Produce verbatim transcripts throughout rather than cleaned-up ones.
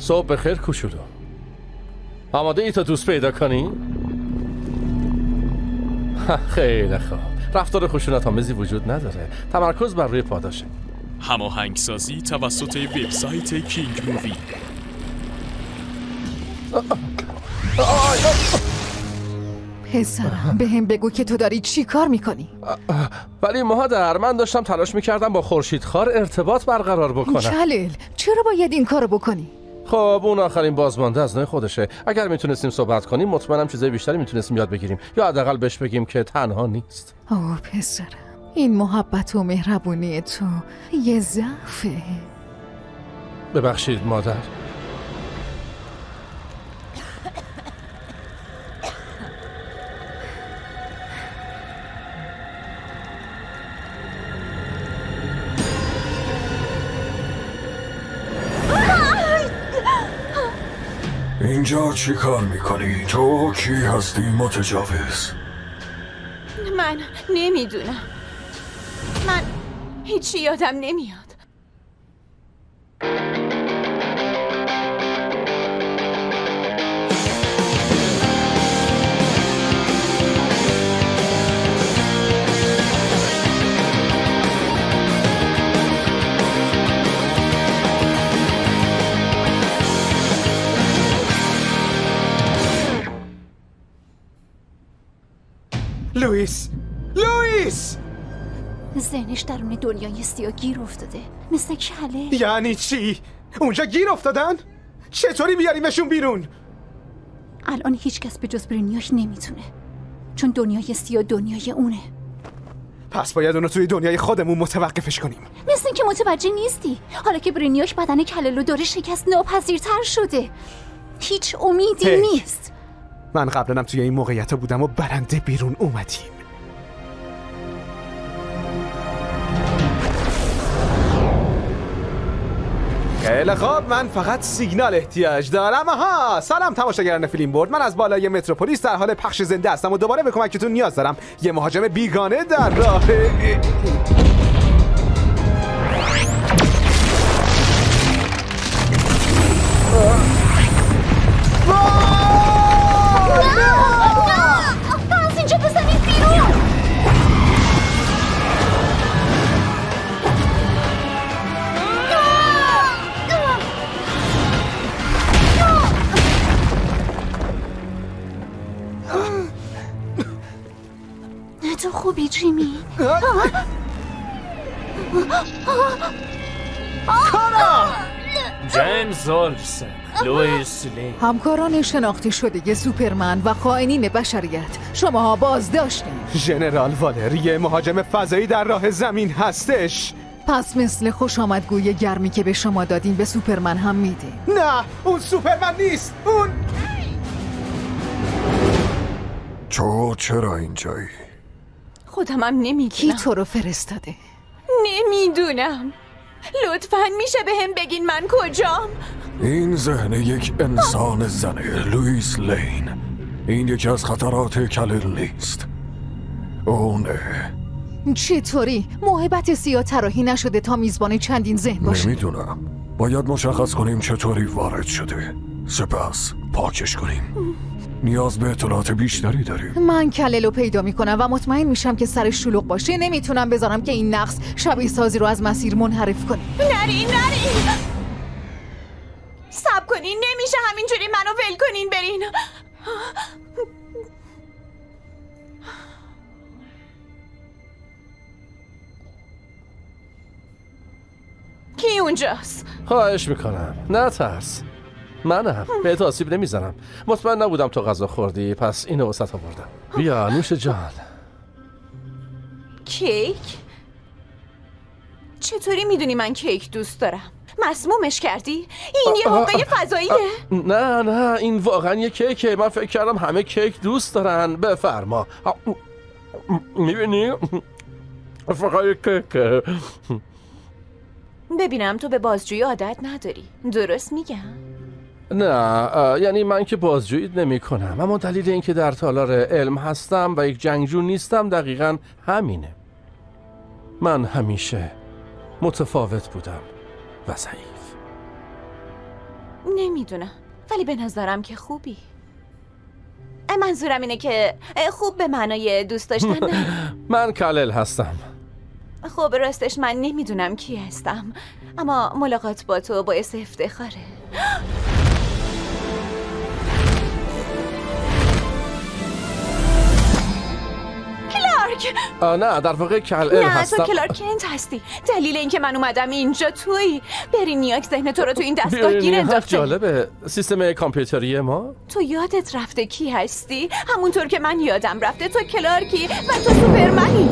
صبح بخیر کوچولو. آماده ای تا دوست پیدا کنی؟ خیلی خوب. رفتار خشونت آمیزی وجود نداره. تمرکز بر روی پاداشه. هماهنگسازی توسط وبسایت کینگ مووی. پسرم به هم بگو که تو داری چی کار میکنی؟ ولی مادر، من داشتم تلاش میکردم با خورشیدخوار ارتباط برقرار بکنم. کلیل چرا باید این کارو بکنی؟ خب اون آخرین بازمانده از نوع خودشه. اگر میتونستیم صحبت کنیم مطمئنم چیزای بیشتری میتونستیم یاد بگیریم، یا حداقل بهش بگیم که تنها نیست. اوه پسرم، این محبت و مهربونی تو یه ضعفه. ببخشید مادر. اینجا چی کار میکنی؟ تو کی هستی متجاوز؟ من نمیدونم. من هیچی یادم نمیاد. لوئیس! لوئیس! ذهنش درون دنیای سیاه گیر افتاده، مثل کله. یعنی چی؟ اونجا گیر افتادن؟ چطوری بیاریمشون بیرون؟ الان هیچ کس به جز برینیاش نمیتونه، چون دنیای سیاه دنیای اونه. پس باید اونو توی دنیای خودمون متوقفش کنیم. مثل اینکه متوجه نیستی. حالا که برینیاش بدن کله‌لو داره شکست ناپذیرتر شده، هیچ امیدی هی. نیست. من قبلا توی این موقعیت بودم و برنده بیرون اومدیم. خیلی خوب، من فقط سیگنال احتیاج دارم. آها، سلام تماشاگران فیلم بورد. من از بالای متروپولیس در حال پخش زنده هستم و دوباره به کمکتون نیاز دارم. یه مهاجم بیگانه در راه. از اینجا بزنید بیرون. تو خوبی جیمی؟ جیمز آلسن، لوئیس لین، همکاران شناخته شده سوپرمن و خائنین بشریت، شماها بازداشتین. ژنرال والر یه مهاجم فضایی در راه زمین هستش. پس مثل خوش آمدگوی گرمی که به شما دادیم به سوپرمن هم میدیم. نه، اون سوپرمن نیست. اون تو چرا اینجایی؟ خودمم نمیدونم. کی تو رو فرستاده؟ نمیدونم. لطفاً میشه به هم بگین من کجام؟ این ذهن یک انسان زنه، لوئیس لین. این یکی از خطرات کلل نیست. اونه. چطوری؟ موهبت سیاه طراحی نشده تا میزبان چندین ذهن باشه؟ نمیدونم. باید مشخص کنیم چطوری وارد شده، سپس پاکش کنیم. نیاز به اطلاعات بیشتری داریم. من کللو پیدا میکنم و مطمئن میشم که سرش شلوغ باشه. نمیتونم بذارم که این نقص شبیه سازی رو از مسیر منحرف کنه. نرین نرین صبر کنین، نمیشه همینجوری منو ول کنین برین. کی اونجاست؟ خواهش میکنم نه ترس، منم بهت آسیب نمیزنم. مطمئن نبودم تو غذا خوردی، پس اینو وسط آوردم. بیا نوش جان. کیک؟ چطوری میدونی من کیک دوست دارم؟ مسمومش کردی؟ این یه حقه فضاییه؟ نه نه این واقعا یه کیکه. من فکر کردم همه کیک دوست دارن. بفرما. میبینی؟ فقط یه کیکه. ببینم تو به بازجویی عادت نداری، درست میگم؟ نه یعنی من که بازجویی نمی کنم، اما دلیل این که در تالار علم هستم و یک جنگجو نیستم دقیقا همینه. من همیشه متفاوت بودم و ضعیف. نمیدونم، ولی به نظرم که خوبی. منظورم اینه که خوب به معنای دوست داشتن نه. من کلل هستم. خب راستش من نمیدونم کی هستم، اما ملاقات با تو باعث افتخاره. کلارک! آه نه در واقع کلل هستم. نه تو کلارک کنت هستی. دلیل اینکه من اومدم اینجا تویی. برینیاک ذهن تو رو تو این دستگاه گیر انداخته. جالبه. سیستم کامپیوتری ما؟ تو یادت رفته کی هستی؟ همونطور که من یادم رفته تو کلارکی و تو سوپرمنی.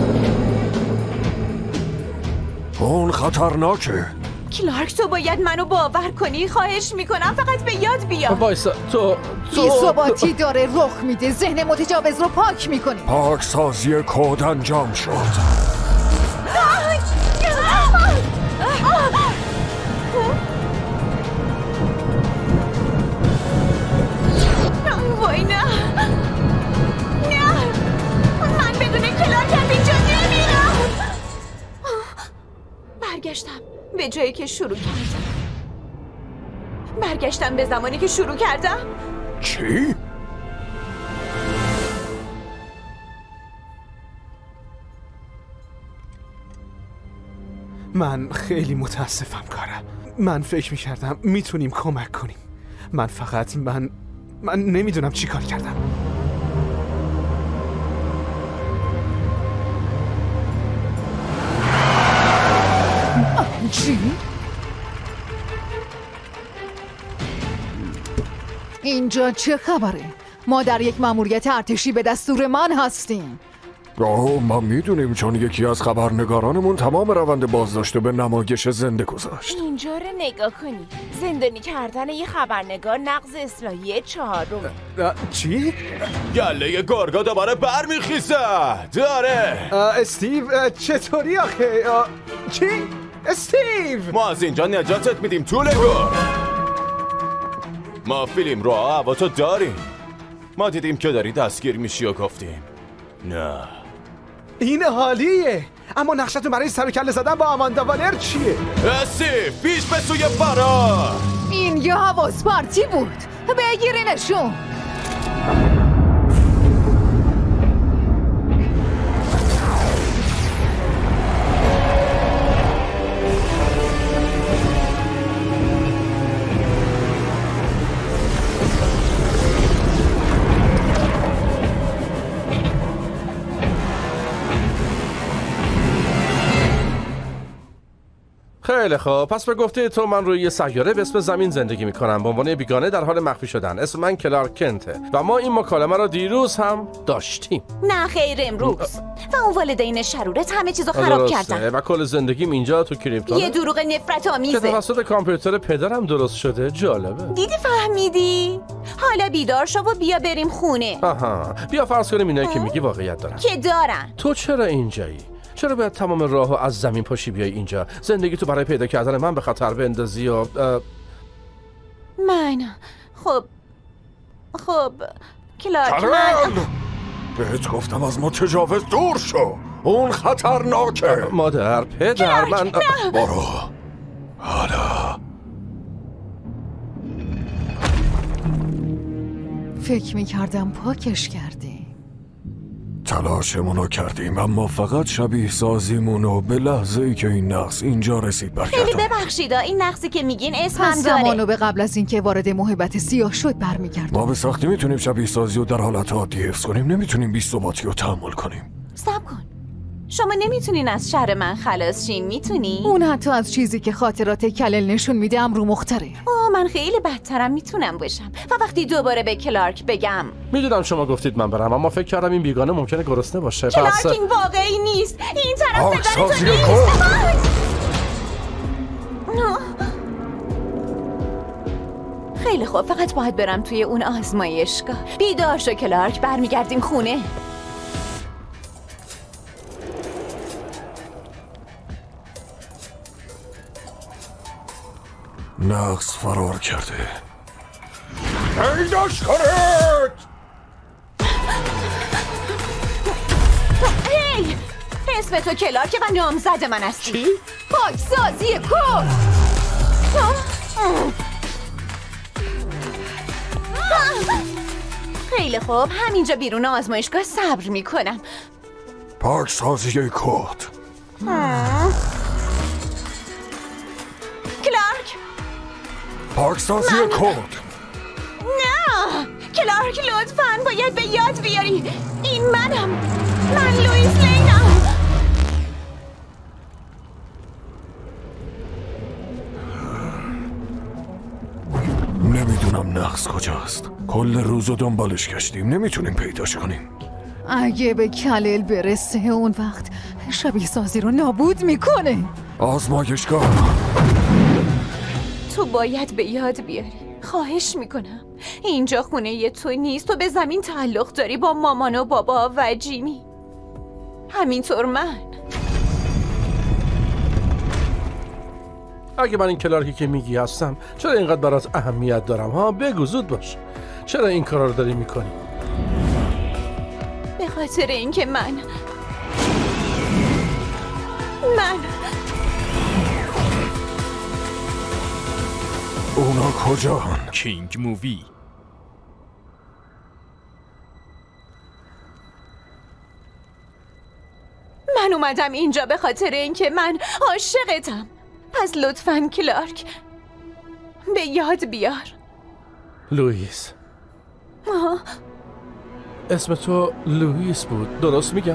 اون خطرناکه. کلارک تو باید منو باور کنی. خواهش میکنم فقط به یاد بیا. وایسا تو تو بی‌ثباتی داره رخ میده. ذهن متجاوز رو پاک میکنی. پاک سازی کد انجام شد. وای نه نه من بدون کلارک از اینجا نمیرم. برگشتم به جایی که شروع کردم. برگشتم به زمانی که شروع کردم. چی؟ من خیلی متاسفم کارم. من فکر میکردم میتونیم کمک کنیم. من فقط من من نمیدونم چی کار کردم. چی؟ اینجا چه خبره؟ ما در یک مأموریت ارتشی به دستور من هستیم. آه ما میدونیم، چون یکی از خبرنگارانمون تمام روند بازداشت به نمایش زنده گذاشت. اینجا رو نگاه کنی. زندانی کردن یه خبرنگار نقض اصلاحیه چهارم. چی؟ گله گرگا دوباره برمیخیزه. داره استیو چطوری آخه؟ چی؟ استیو ما از اینجا نجاتت میدیم طول گور. ما فیلم رو هوا تو داریم. ما دیدیم که داری دستگیر میشی و گفتیم نه. این حالیه. اما نقشتون برای سر و کله زدن با آماندا والر چیه؟ استیو پیش به سوی فرار. این یه حواس پارتی بود. بگیرینشون. خیلی خوب، پس به گفته تو من روی یه سیاره به اسم زمین زندگی میکنم به عنوان بیگانه در حال مخفی شدن. اسم من کلارک کنته و ما این مکالمه رو دیروز هم داشتیم. نه خیر امروز. و اون والدین شرورت همه چیزو خراب کردن و کل زندگیم اینجا تو کریپتون یه دروغ نفرت آمیزه که توسط کامپیوتر پدرم درست شده. جالبه. دیدی فهمیدی؟ حالا بیدار شو و بیا بریم خونه. آها بیا فرض کنیم اینایی که میگی واقعیت دارن. که دارن. تو چرا اینجایی؟ چرا باید تمام راهو از زمین پاشی بیای اینجا؟ زندگی تو برای پیدا کردن من به خطر بندازی و من خب خب کلارک من بهت گفتم از متجاوز دور شو. اون خطرناکه. مادر پدر من برو حالا. فکر میکردم پاکش کردی. تلاشمونو کردیم اما فقط شبیه سازیمونو به لحظه ای که این نقص اینجا رسید برگردم. خیلی ببخشید این نقصی که میگین اسمم پس داره. زمانو به قبل از اینکه وارد محبت سیاه شد برمیگردم. ما به سختی میتونیم شبیه سازی رو در حالت عادی حفظ کنیم، نمیتونیم بی‌ثباتی رو تحمل کنیم. صبر کن. شما نمیتونین از شر من خلاص شین، میتونی؟ اون حتی از چیزی که خاطرات کلل نشون میده امرو مختره. اوه من خیلی بدترم میتونم باشم. و وقتی دوباره به کلارک بگم میدونم شما گفتید من برم، اما فکر کردم این بیگانه ممکنه گرسنه باشه. کلارک پس این واقعی نیست. این طرف پدر تو سازی نیست. خیلی خوب، فقط باید برم توی اون آزمایشگاه. بیدار شو کلارک، برمیگردیم خونه. نقص فرار کرده. پیداش کنید! هی! اسم تو کلارک و نامزد من هستی. چی؟ پاکسازی کن! خیلی خوب، همینجا بیرون آزمایشگاه صبر میکنم. پاک سازی کد. کلارک پاک سازی من... کد. نه کلارک لطفاً باید به یاد بیاری این منم. من لوئیس لینم. نمیدونم نقص کجاست. کل روزو دنبالش گشتیم، نمیتونیم پیداش کنیم. اگه به کلل برسه اون وقت شبیه سازی رو نابود میکنه. آزمایشگاه. تو باید به یاد بیاری. خواهش میکنم. اینجا خونه ی تو نیست. تو به زمین تعلق داری با مامان و بابا و جیمی. همینطور من. اگه من این کلارکی که میگی هستم، چرا اینقدر برات اهمیت دارم ها؟ بگو زود باش. چرا این کارا رو داری میکنی؟ به خاطر اینکه من من اونا کجان؟ کینگ مووی. من اومدم اینجا به خاطر اینکه من عاشقتم. پس لطفاً کلارک به یاد بیار. لوئیس. آه. اسم تو لوئیس بود، درست میگم؟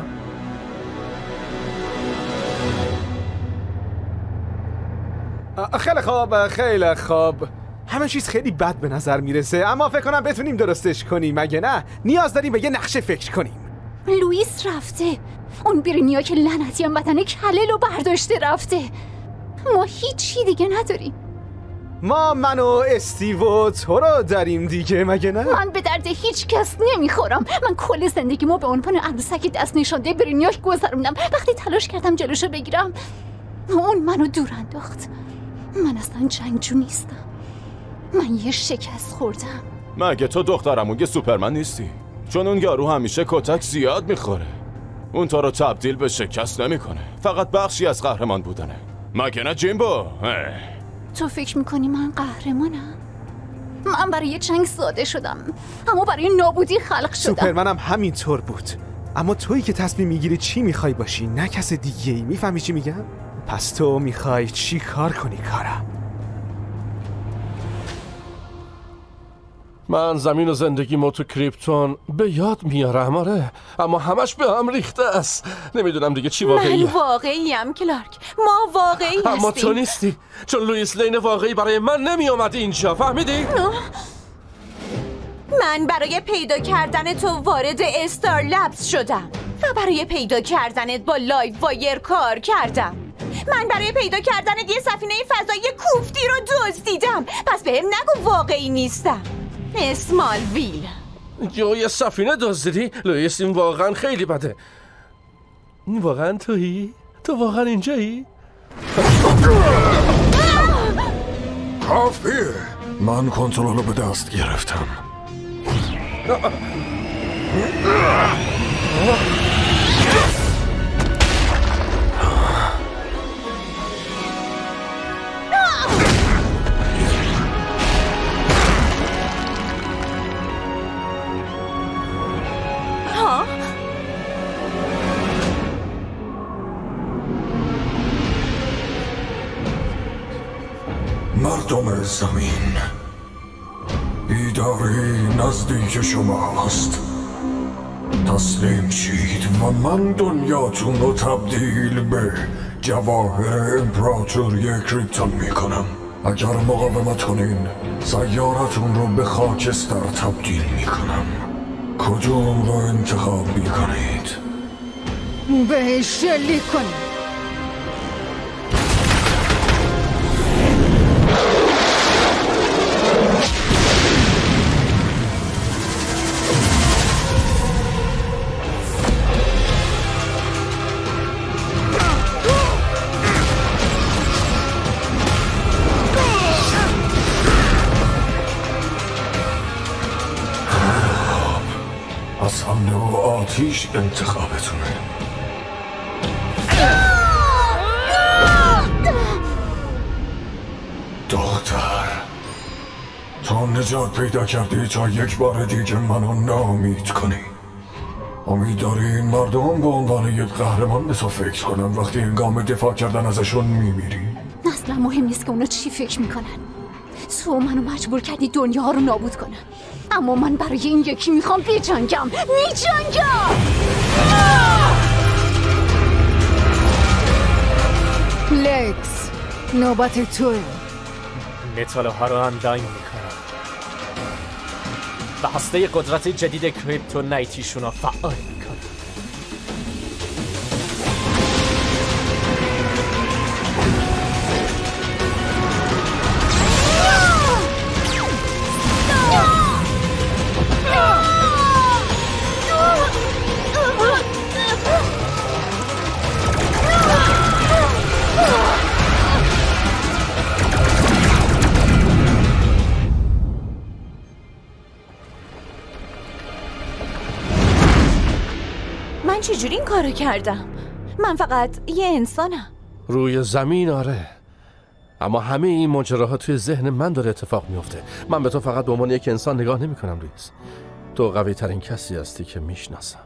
خیلی خوب خیلی خوب. همه چیز خیلی بد به نظر میرسه، اما فکر کنم بتونیم درستش کنیم. مگه نه؟ نیاز داریم به یه نقشه فکر کنیم. لوئیس رفته. اون برینیا که لعنتی هم بدن کلل رو برداشته رفته. ما هیچی دیگه نداریم. ما من و استیو و تو رو داریم دیگه، مگه نه؟ من به درد هیچ کس نمیخورم. من کل زندگیمو به عنوان عروسک دست نشانده برینیاش گذروندم. وقتی تلاش کردم جلوشو بگیرم اون منو دور انداخت. من اصلا جنگجو نیستم. من یه شکست خوردم. مگه تو دخترمون که سوپرمن نیستی؟ چون اون یارو همیشه کتک زیاد میخوره. اون تو رو تبدیل به شکست نمیکنه، فقط بخشی از قهرمان بودنه. مگه نه جیمبو؟ تو فکر میکنی من قهرمانم؟ من برای یه جنگ ساده شدم، اما برای نابودی خلق شدم. سوپرمنم همینطور بود، اما تویی که تصمیم میگیری چی میخوای باشی، نه کس دیگه ای. میفهمی چی میگم؟ پس تو میخوای چی کار کنی کارم؟ من زمین و زندگیمو تو کریپتون به یاد میارم، آره، اما همش به هم ریخته است. نمیدونم دیگه چی واقعیه. من واقعیم کلارک، ما واقعی هستیم. اما تو نیستی، چون لوئیس لین واقعی برای من نمی اومد اینجا، فهمیدی؟ من برای پیدا کردن تو وارد استار لبز شدم و برای پیدا کردنت با لایو وایر کار کردم. من برای پیدا کردنت یه سفینه فضایی کوفتی رو دزدیدم. پس بهم نگو واقعی نیستم. اسمال ویل. یا یه سفینه دزدیدی؟ لوئیس این واقعا خیلی بده. این واقعا تویی؟ تو واقعا اینجایی؟ کافیه. من کنترل رو به دست گرفتم. مردم زمین، بیداری نزدیک شماست. تسلیم شید و من دنیاتون رو تبدیل به جواهر امپراتوری کریپتون میکنم. اگر مقاومت کنین سیارتون رو به خاکستر تبدیل میکنم. کدوم رو انتخاب میکنید؟ بهش شلیک کنید. از حمله و آتیش انتخابتونه. دختر تو نجات پیدا کردی تا یک بار دیگه منو ناامید کنی. امید داری این مردم به عنوان یک قهرمان به تو فکر کنن وقتی هنگام دفاع کردن ازشون میمیری؟ اصلا مهم نیست که اونا چی فکر میکنن. تو منو مجبور کردی دنیا ها رو نابود کنم، اما من برای این یکی میخوام بجنگم. میجنگم. لکس، نوبت توه. متال ها رو انداین میکنم و هسته قدرت جدید کریپتونایتیشون رو فعال میکنم. من چجوری این کارو کردم؟ من فقط یه انسانم. روی زمین آره، اما همه این ماجراها توی ذهن من داره اتفاق میفته. من به تو فقط به عنوان یک انسان نگاه نمی کنم ریز. تو قوی ترین کسی هستی که میشناسم.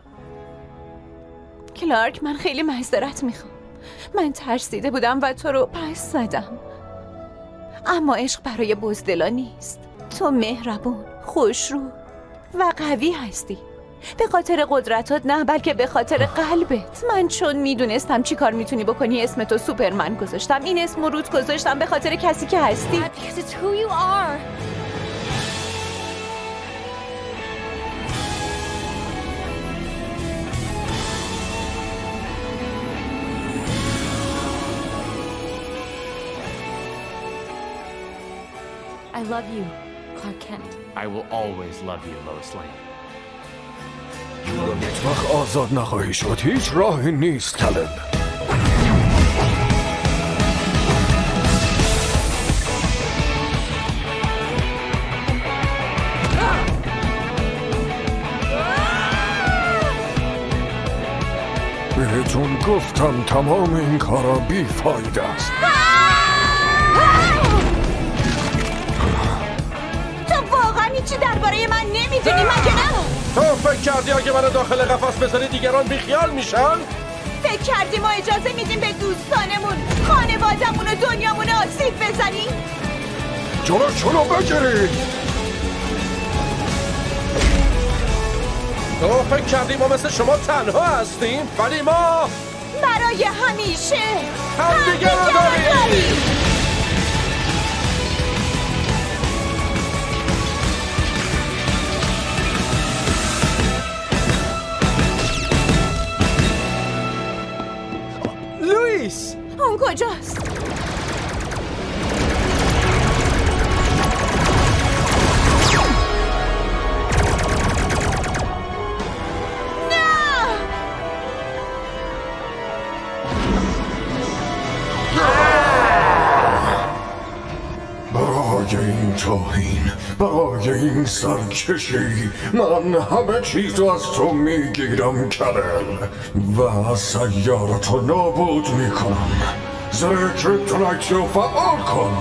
کلارک، من خیلی معذرت میخوام. من ترسیده بودم و تو رو پس زدم، اما عشق برای بزدلا نیست. تو مهربون، خوشرو و قوی هستی. به خاطر قدرتات نه، بلکه به خاطر قلبت. من چون میدونستم چی کار میتونی بکنی اسم تو سوپرمن گذاشتم. این اسم رو رود گذاشتم به خاطر کسی که هستی. I love you, Clark Kent. I will always love you, Lois Lane. هیچ وقت آزاد نخواهی شد. هیچ راهی نیست کلل. بهتون گفتم تمام این کارا بیفایده است. تو واقعا هیچی درباره من نمیدونی مگه نه؟ تو فکر کردی اگه منو داخل قفس بذاری دیگران بیخیال میشن؟ فکر کردی ما اجازه میدیم به دوستانمون، خانوادمون و دنیامون آسیب بزنیم؟ جلوشونو بگیرید. تو فکر کردی ما مثل شما تنها هستیم؟ ولی ما برای همیشه هم دیگه رو داریم. لوئیس! اون کجاست؟ برای این توهین، برای این سرکشی، من همه چیز از تو میگیرم کلل و از سیارتو نابود میکنم. زر کریپتونایت رو فعال کن.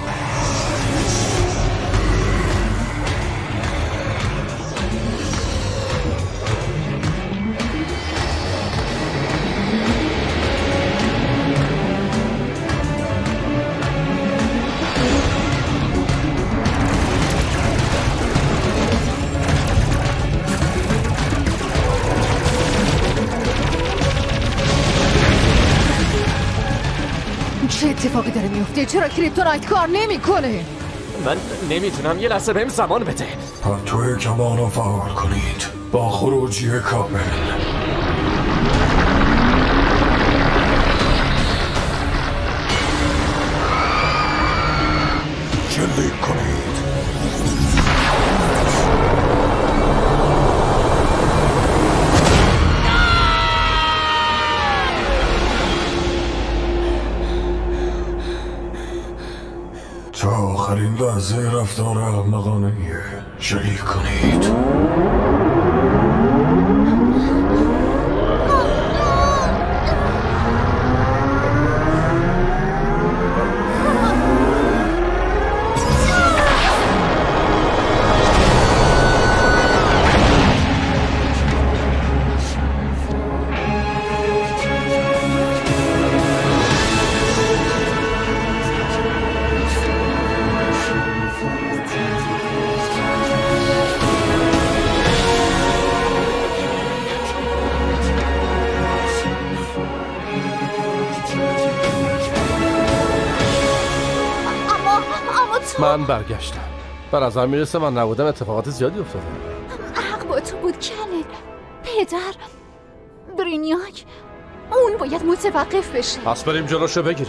چه اتفاقی داره میفته؟ چرا کریپتونایت کار نمیکنه؟ من نمیتونم، یه لحظه بهم زمان بده. پرتو کمان رو فعال کنید با خروجی کامل. شلیک کنید. تا آخرین لحظه رفتار احمقانه شلیک کنید. من برگشتم. بر از هم میرسه من نبودم اتفاقات زیادی افتاده. حق با تو بود کلل. پدر برینیاک اون باید متوقف بشه. پس بریم جلوشو بگیریم.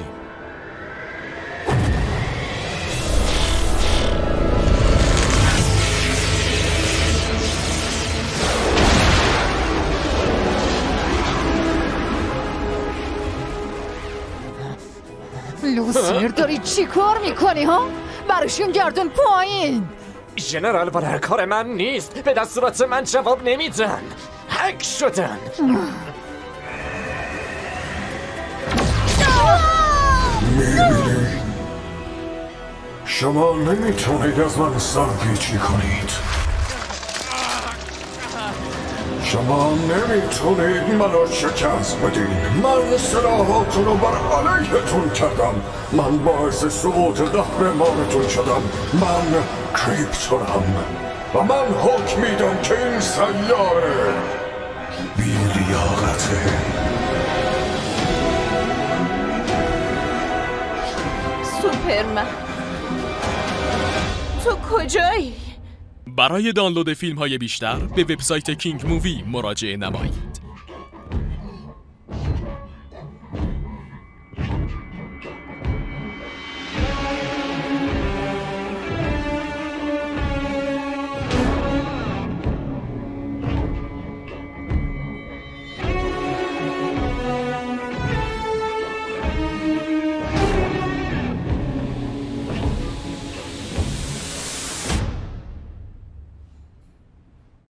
لوسیر داری چی کار میکنی ها؟ برشون گردون پایین. ژنرال وارر کار من نیست. به دستورات من جواب نمیدن. هک شدن. میبینی؟ شما نمیتونید از من سرپیچی کنید. شما نمیتونید منو شکست بدین. من سلاحاتون رو بر علیهتون کردم. من باعث سقوط قهرمانتون شدم. من کریپتونم و من حکم میدم که این سیاره بی لیاقته. سوپرمن تو کجایی؟ برای دانلود فیلم های بیشتر به وبسایت کینگ مووی مراجعه نمایید.